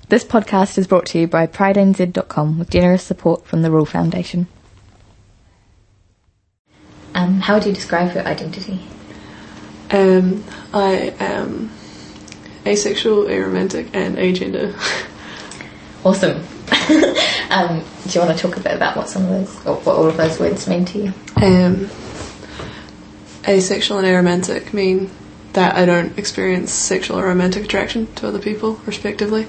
This podcast is brought to you by PrideNZ.com with generous support from the Rule Foundation. How would you describe your identity? I am asexual, aromantic and agender. Awesome. Do you want to talk a bit about what some of those, or what all of those words mean to you? Asexual and aromantic mean that I don't experience sexual or romantic attraction to other people, respectively.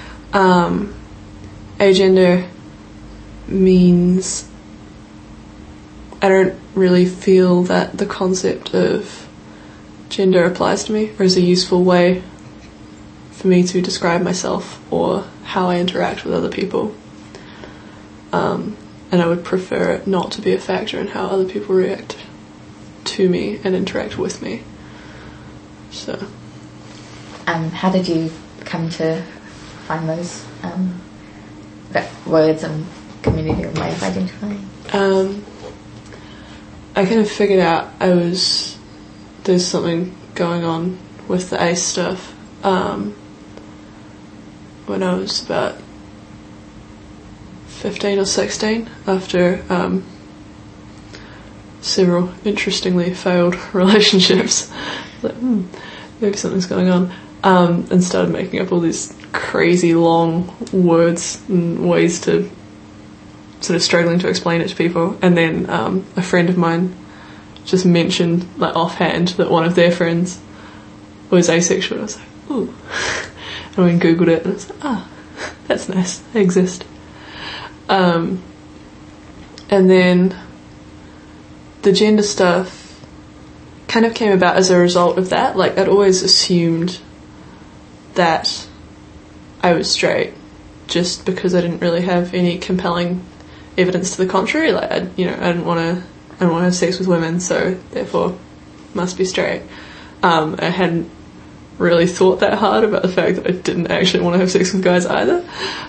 Agender means I don't really feel that the concept of gender applies to me or is a useful way for me to describe myself or how I interact with other people. And I would prefer it not to be a factor in how other people react to me and interact with me. So, how did you come to find those words and community or way of identifying? I kind of figured out there's something going on with the ace stuff when I was about 15 or 16 after several interestingly failed relationships. Like, maybe something's going on, and started making up all these crazy long words and ways to sort of struggling to explain it to people. And then a friend of mine just mentioned, like offhand, that one of their friends was asexual. I was like, ooh. And I went and googled it and I was like, that's nice, they exist. And then the gender stuff kind of came about as a result of that. Like, I'd always assumed that I was straight just because I didn't really have any compelling evidence to the contrary. Like, I didn't want to have sex with women, so therefore must be straight. I hadn't really thought that hard about the fact that I didn't actually want to have sex with guys either.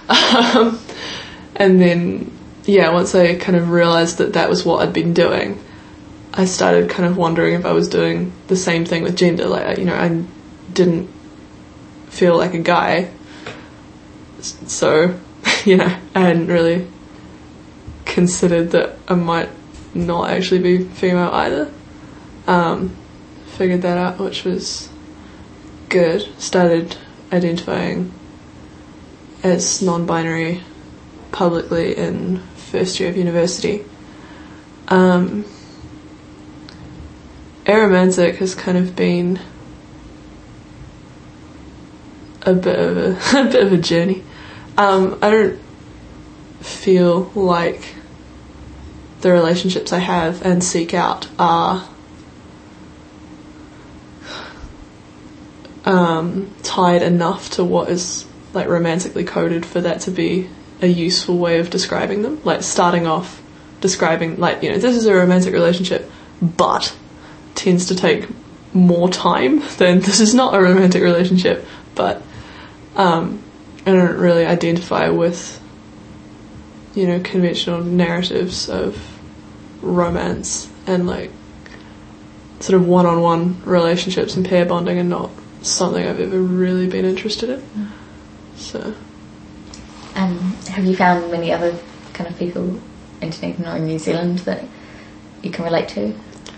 And then, once I kind of realised that was what I'd been doing, I started kind of wondering if I was doing the same thing with gender. Like, I didn't feel like a guy, so, I hadn't really considered that I might not actually be female either. Figured that out, which was good. Started identifying as non-binary publicly in first year of university. Aromantic has kind of been a bit of a journey. I don't feel like the relationships I have and seek out are tied enough to what is like romantically coded for that to be a useful way of describing them. Like, starting off describing, like, this is a romantic relationship, but tends to take more time than this is not a romantic relationship. But I don't really identify with conventional narratives of romance and like sort of one-on-one relationships and pair bonding, and not something I've ever really been interested in. So, have you found many other kind of people in Dunedin or in New Zealand that you can relate to?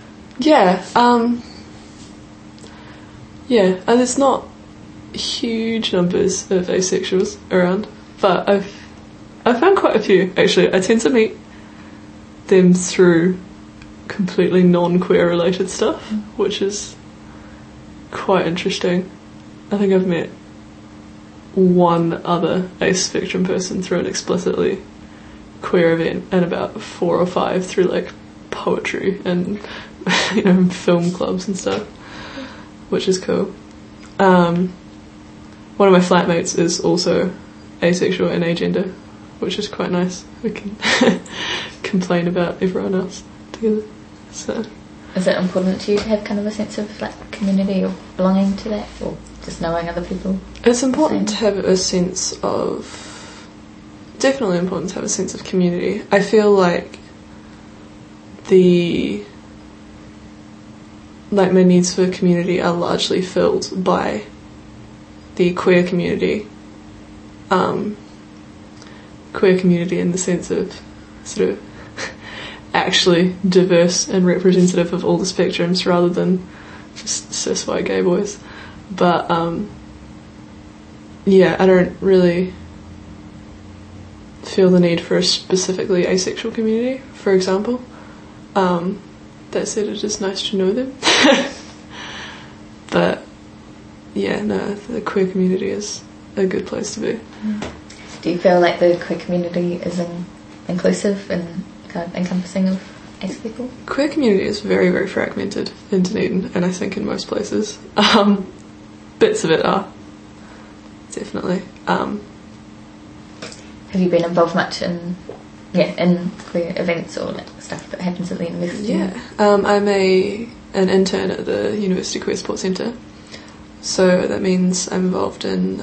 There's not huge numbers of asexuals around, but I've found quite a few, actually. I tend to meet them through completely non-queer related stuff, which is quite interesting. I think I've met one other ace spectrum person through an explicitly queer event, and about 4 or 5 through like poetry and film clubs and stuff, which is cool. One of my flatmates is also asexual and agender, which is quite nice. We can complain about everyone else together. So, is it important to you to have kind of a sense of like community or belonging to that, or just knowing other people? It's important to have a sense of, definitely important to have a sense of community. I feel like my needs for community are largely filled by the queer community queer community in the sense of sort of actually diverse and representative of all the spectrums rather than just cis white gay boys. But yeah, I don't really feel the need for a specifically asexual community, for example. That said, it is nice to know them. But yeah, no, the queer community is a good place to be. Do you feel like the queer community is inclusive and kind of encompassing of ace people? Queer community is very, very fragmented in Dunedin, and I think in most places. Bits of it are, definitely. Have you been involved much in queer events or like stuff that happens at the university? Yeah, I'm an intern at the University Queer Sports Centre, so that means I'm involved in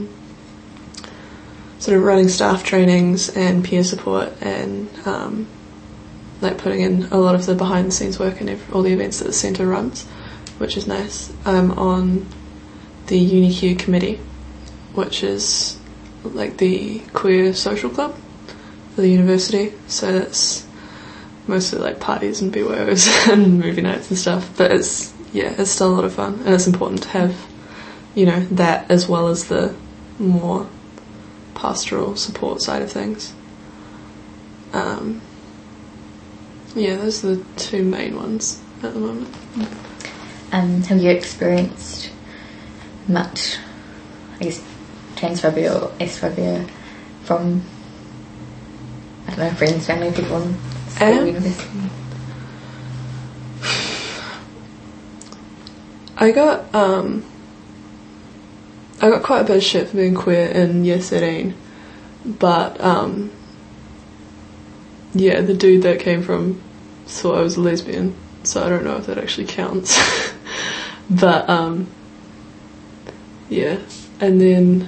sort of running staff trainings and peer support and like putting in a lot of the behind the scenes work and all the events that the centre runs, which is nice. I'm on the UniQ committee, which is like the queer social club for the university, so that's mostly like parties and BYOs and movie nights and stuff, but it's still a lot of fun, and it's important to have, you know, that as well as the more pastoral support side of things. Yeah, those are the two main ones at the moment. Have you experienced much, I guess, transphobia or acephobia from, I don't know, friends, family, people in school, university? I got quite a bit of shit for being queer in year 13, but yeah, the dude that came from thought I was a lesbian, so I don't know if that actually counts. But yeah, and then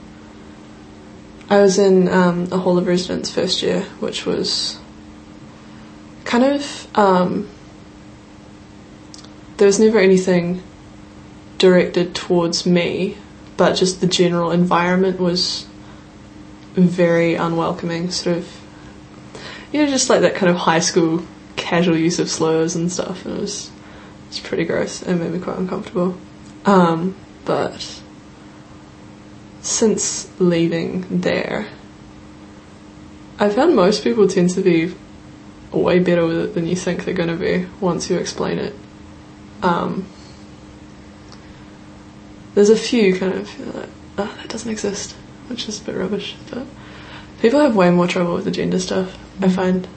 I was in a Hall of Residence first year, which was kind of there was never anything directed towards me, but just the general environment was very unwelcoming, sort of, you know, just like that kind of high school casual use of slurs and stuff, and it was pretty gross and made me quite uncomfortable. But since leaving there, I found most people tend to be way better with it than you think they're going to be once you explain it. There's a few kind of, you're like, oh, that doesn't exist, which is a bit rubbish, but people have way more trouble with the gender stuff, I find.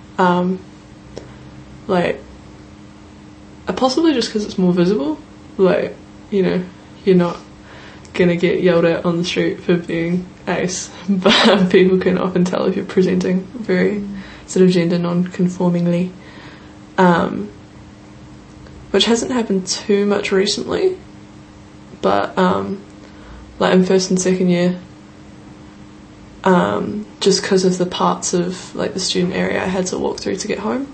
Like, possibly just because it's more visible, like, you know, you're not gonna get yelled at on the street for being ace, but people can often tell if you're presenting very sort of gender non-conformingly, which hasn't happened too much recently, but like in first and second year, just because of the parts of like the student area I had to walk through to get home,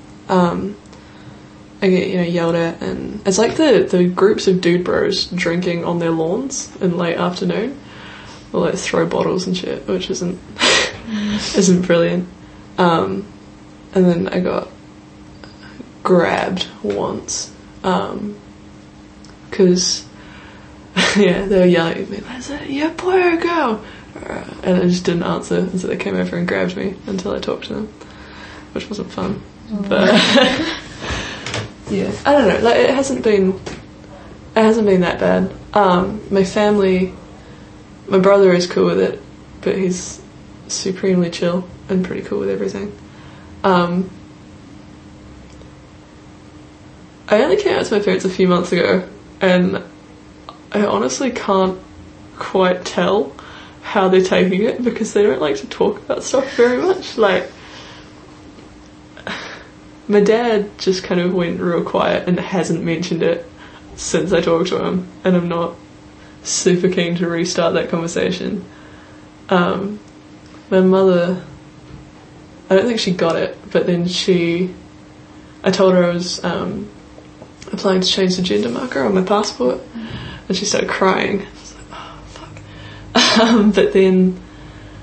I get, you know, yelled at, and it's like the groups of dude bros drinking on their lawns in late afternoon, or like throw bottles and shit, which isn't brilliant. And then I got grabbed once, because yeah, they were yelling at me, "Is it your boy or girl?" And I just didn't answer, and so they came over and grabbed me until I talked to them, which wasn't fun. But yeah, I don't know, like it hasn't been that bad. My family, my brother is cool with it, but he's supremely chill and pretty cool with everything. I only came out to my parents a few months ago, and I honestly can't quite tell how they're taking it, because they don't like to talk about stuff very much. Like, my dad just kind of went real quiet and hasn't mentioned it since I talked to him, and I'm not super keen to restart that conversation. My mother, I don't think she got it, but then I told her I was applying to change the gender marker on my passport, and she started crying. I was like, oh fuck. But then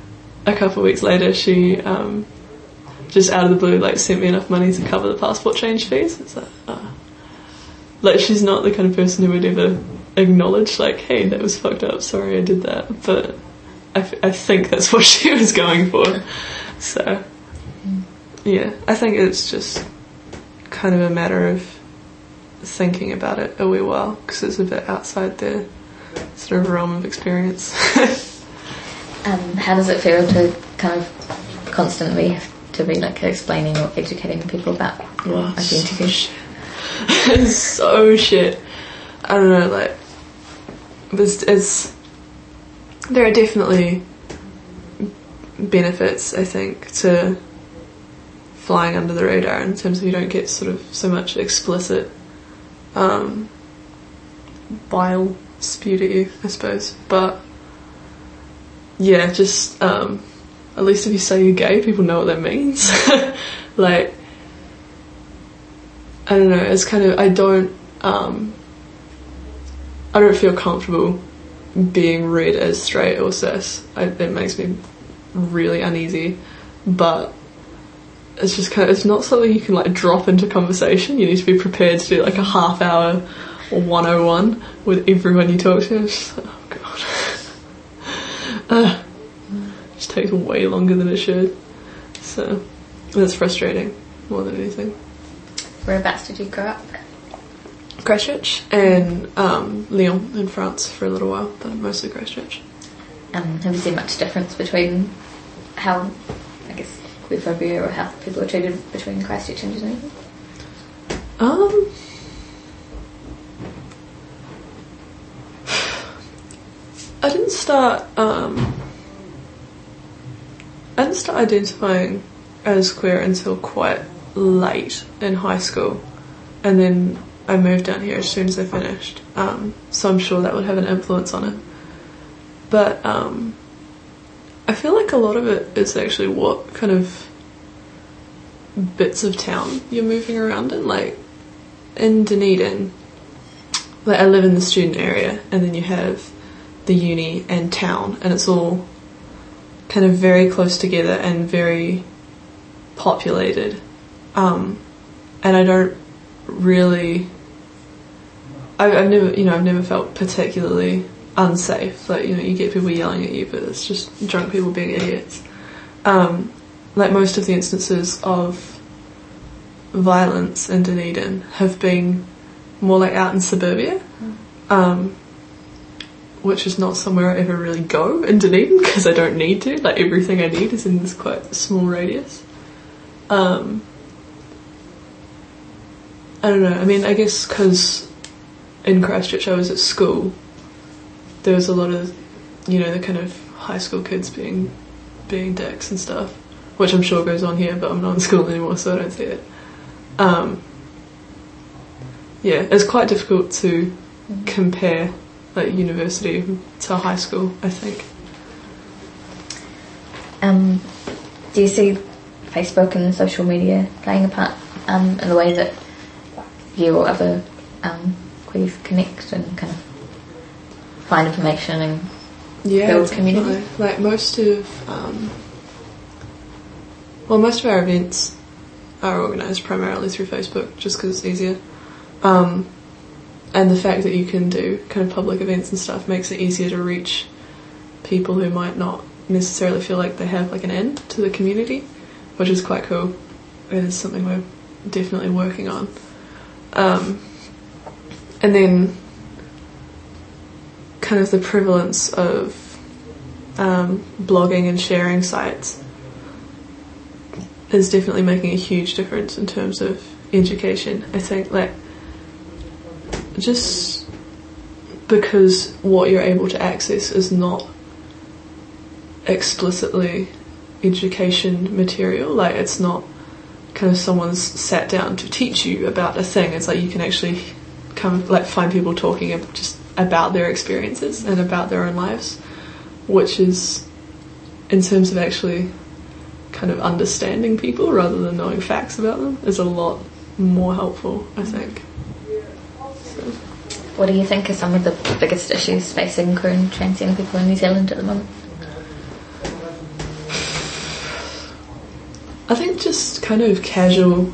a couple of weeks later, she just out of the blue like sent me enough money to cover the passport change fees. It's like she's not the kind of person who would ever acknowledge like, hey, that was fucked up, sorry I did that, but I think that's what she was going for. So yeah, I think it's just kind of a matter of thinking about it a wee while, because it's a bit outside their sort of realm of experience. How does it feel to kind of constantly have to be like explaining or educating people about your identity? It's so shit. I don't know, like there are definitely benefits, I think, to flying under the radar in terms of you don't get sort of so much explicit bile spewed at you, I suppose. But yeah, just at least if you say you're gay, people know what that means. Like, I don't know, it's kind of, I don't feel comfortable being read as straight or cis. It makes me really uneasy, but it's just kind of, it's not something you can like drop into conversation. You need to be prepared to do like a half hour or 101 with everyone you talk to. It's just like, oh god. It just takes way longer than it should. So that's frustrating more than anything. Whereabouts did you grow up? Christchurch and Lyon in France for a little while, but mostly Christchurch. Have you seen much difference between how, I guess, queerphobia or how people are treated between Christchurch and Dunedin? I didn't start identifying as queer until quite late in high school, and then I moved down here as soon as I finished, so I'm sure that would have an influence on it. But I feel like a lot of it is actually what kind of bits of town you're moving around in. Like in Dunedin, like I live in the student area, and then you have the uni and town, and it's all kind of very close together and very populated. And I don't really, I've never felt particularly unsafe. Like, you know, you get people yelling at you, but it's just drunk people being idiots. Like most of the instances of violence in Dunedin have been more like out in suburbia, which is not somewhere I ever really go in Dunedin because I don't need to. Like everything I need is in this quite small radius. I don't know, I mean, I guess because in Christchurch I was at school, there was a lot of, you know, the kind of high school kids being dicks and stuff, which I'm sure goes on here, but I'm not in school anymore, so I don't see it. Yeah, it's quite difficult to compare like university to high school, I think. Do you see Facebook and social media playing a part in the way that you or other queers connect and kind of find information and build community? Definitely. Like most of our events are organised primarily through Facebook, just because it's easier. And the fact that you can do kind of public events and stuff makes it easier to reach people who might not necessarily feel like they have like an end to the community, which is quite cool. It is something we're definitely working on. And then kind of the prevalence of blogging and sharing sites is definitely making a huge difference in terms of education. I think, like, just because what you're able to access is not explicitly education material, like it's not kind of someone's sat down to teach you about a thing. It's like you can actually kind of like find people talking just about their experiences and about their own lives, which is, in terms of actually kind of understanding people rather than knowing facts about them, is a lot more helpful, I think. So. What do you think are some of the biggest issues facing queer and trans young people in New Zealand at the moment? I think just kind of casual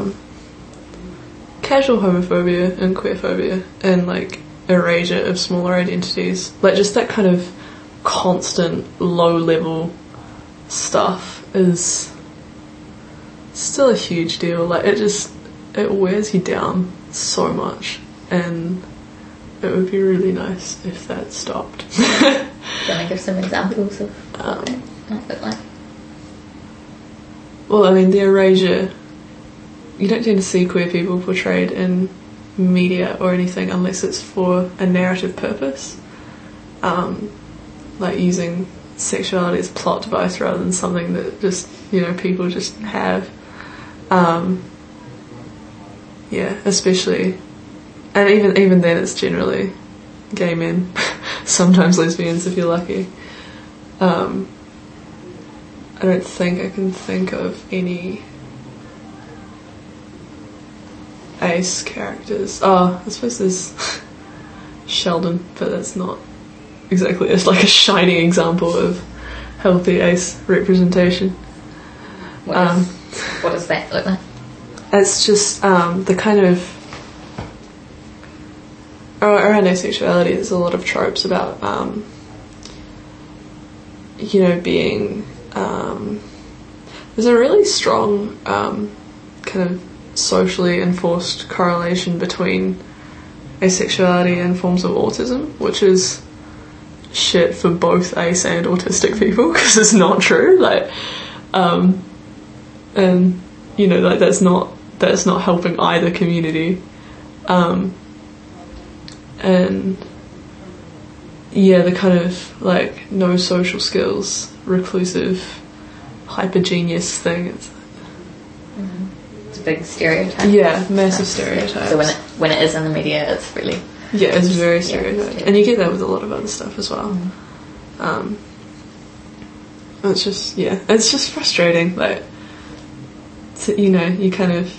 homophobia and queerphobia and like erasure of smaller identities, like just that kind of constant low level stuff is still a huge deal. Like it wears you down so much, and it would be really nice if that stopped. Do you want to give some examples of what it might look like? Well, I mean, the erasure, you don't tend to see queer people portrayed in media or anything unless it's for a narrative purpose, like using sexuality as a plot device rather than something that just, people just have. Yeah, especially, and even then it's generally gay men, sometimes lesbians if you're lucky. I don't think I can think of any ace characters. Oh, I suppose there's Sheldon, but that's not exactly, it's like a shining example of healthy ace representation. What does that look like? It's just the kind of around asexuality. There's a lot of tropes about being there's a really strong kind of socially enforced correlation between asexuality and forms of autism, which is shit for both ace and autistic people because it's not true. Like, and like that's not helping either community. And yeah, the kind of like no social skills, reclusive, hyper genius thing. It's a big stereotype. Yeah, massive stereotype. So when it is in the media, it's really it's very stereotyped, and you get that with a lot of other stuff as well. It's just frustrating. Like, you kind of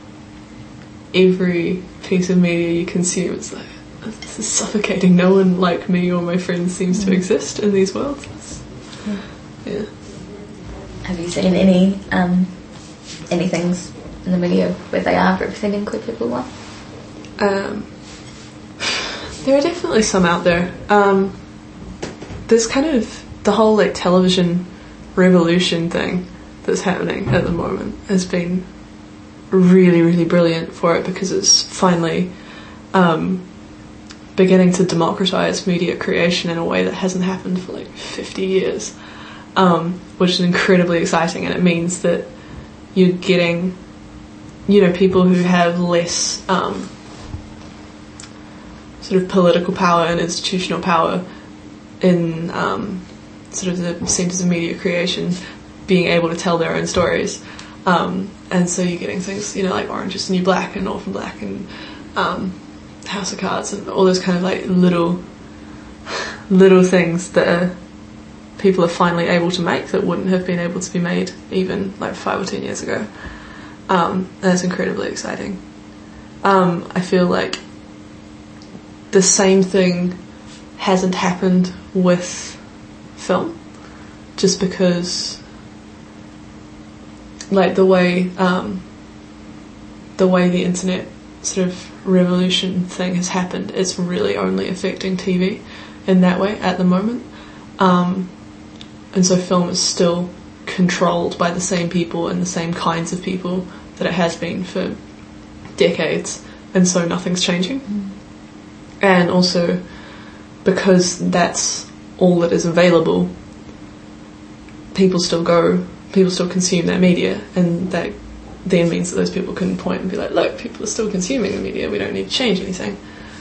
every piece of media you consume, it's like, this is suffocating. No one like me or my friends seems to exist in these worlds. Yeah. Have you seen any things in the media where they are representing queer people well? There are definitely some out there. There's kind of the whole like television revolution thing that's happening at the moment has been really, really brilliant for it because it's finally beginning to democratize media creation in a way that hasn't happened for like 50 years, which is incredibly exciting, and it means that you're getting people who have less sort of political power and institutional power in sort of the centres of media creation being able to tell their own stories. And so you're getting things, like Orange is the New Black and Orphan Black and House of Cards and all those kind of like little things that people are finally able to make that wouldn't have been able to be made even like 5 or 10 years ago. And it's incredibly exciting. I feel like the same thing hasn't happened with film, just because like the way the internet sort of revolution thing has happened, it's really only affecting TV in that way at the moment, and so film is still controlled by the same people and the same kinds of people that it has been for decades, and so nothing's changing. And also because that's all that is available, people still consume that media, and that then means that those people can point and be like, look, people are still consuming the media, we don't need to change anything,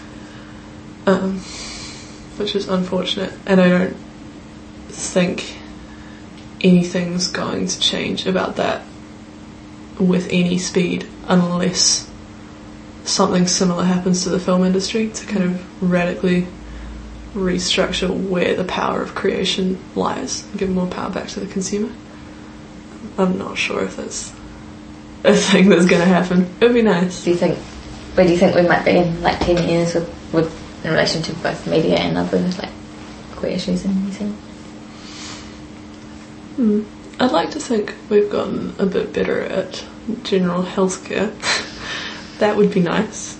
which is unfortunate. And I don't think anything's going to change about that with any speed unless something similar happens to the film industry to kind of radically restructure where the power of creation lies and give more power back to the consumer. I'm not sure if that's a thing that's going to happen. It would be nice. Where do you think we might be in like 10 years with in relation to both media and other like queer issues in New Zealand? I'd like to think we've gotten a bit better at general healthcare. That would be nice.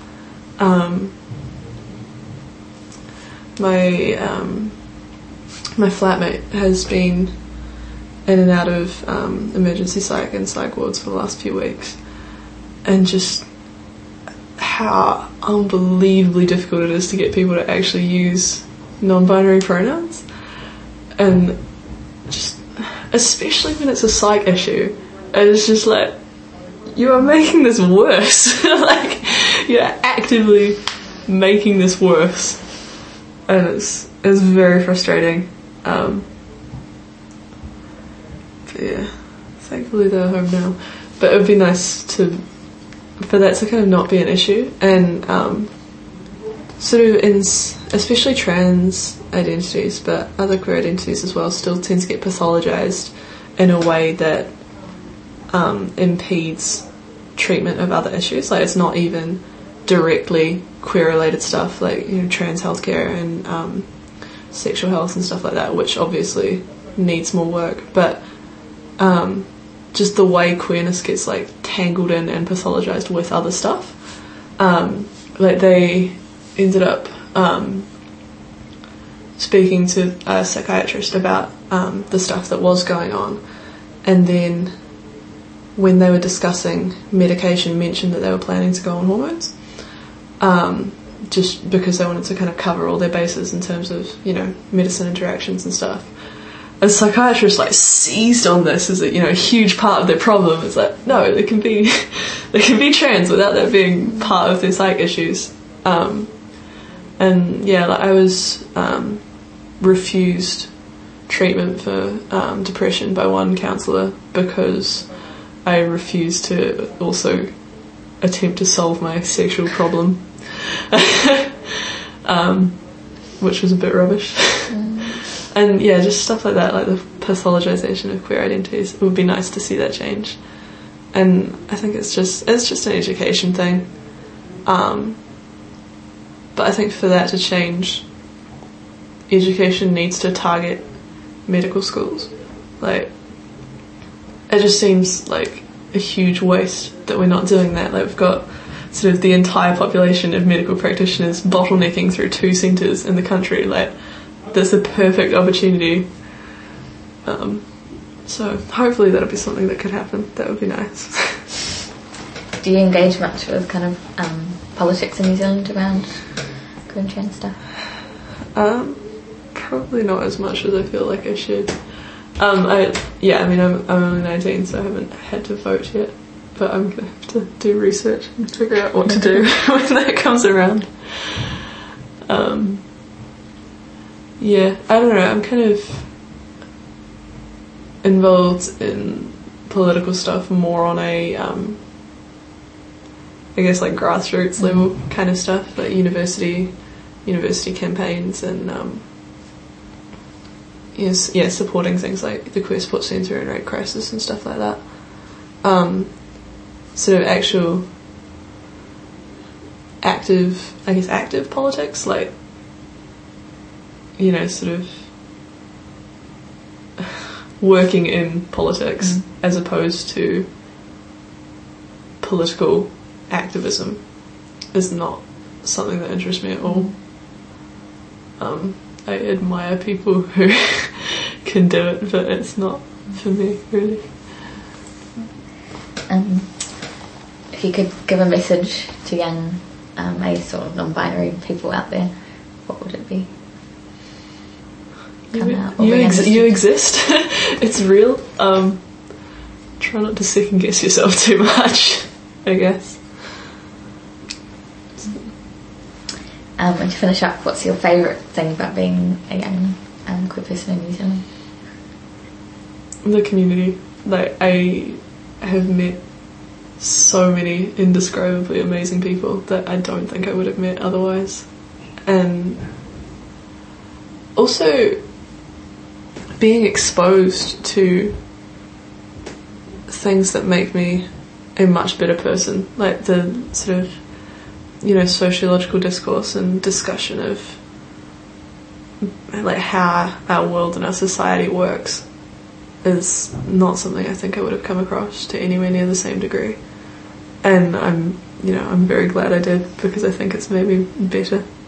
My flatmate has been in and out of emergency psych and psych wards for the last few weeks, and just how unbelievably difficult it is to get people to actually use non-binary pronouns, and just especially when it's a psych issue, it's just like, you are making this worse. Like, you're actively making this worse, and it's very frustrating. But yeah, thankfully they're home now. But it would be nice for that to kind of not be an issue, and sort of especially trans identities, but other queer identities as well, still tend to get pathologized in a way that impedes treatment of other issues. Like, it's not even directly queer related stuff, like, you know, trans healthcare and sexual health and stuff like that, which obviously needs more work, but just the way queerness gets like tangled in and pathologized with other stuff. Like, they ended up speaking to a psychiatrist about the stuff that was going on, and then when they were discussing medication, mentioned that they were planning to go on hormones, just because they wanted to kind of cover all their bases in terms of, you know, medicine interactions and stuff. A psychiatrist like seized on this as a, you know, a huge part of their problem. It's like, no, they can be trans without that being part of their psych issues. And yeah, like, I was refused treatment for depression by one counsellor because I refused to also attempt to solve my sexual problem, which was a bit rubbish. And yeah, just stuff like that, like the pathologization of queer identities. It would be nice to see that change, and I think it's just an education thing. But I think for that to change, education needs to target medical schools. Like, it just seems like a huge waste that we're not doing that. Like, we've got sort of the entire population of medical practitioners bottlenecking through 2 centres in the country. Like, that's a perfect opportunity. So hopefully that'll be something that could happen. That would be nice. Do you engage much with kind of politics in New Zealand around queer and trans stuff? Probably not as much as I feel like I should. I'm only 19, so I haven't had to vote yet, but I'm going to have to do research and figure out what to do when that comes around. Yeah, I don't know, I'm kind of involved in political stuff more on a, I guess, like, grassroots level kind of stuff, like university campaigns, and supporting things like the Queer Sports Centre and Rape Crisis and stuff like that. Sort of actual active politics, like, you know, sort of working in politics as opposed to political activism is not something that interests me at all. I admire people who can do it, but it's not for me, really. If you could give a message to young ace or non-binary people out there, what would it be? You exist. It's real. Try not to second guess yourself too much, I guess. And to finish up, what's your favourite thing about being a young queer person in New Zealand? The community. Like, I have met so many indescribably amazing people that I don't think I would have met otherwise. And also being exposed to things that make me a much better person, like the sort of, you know, sociological discourse and discussion of like how our world and our society works, is not something I think I would have come across to anywhere near the same degree. And I'm very glad I did, because I think it's made me better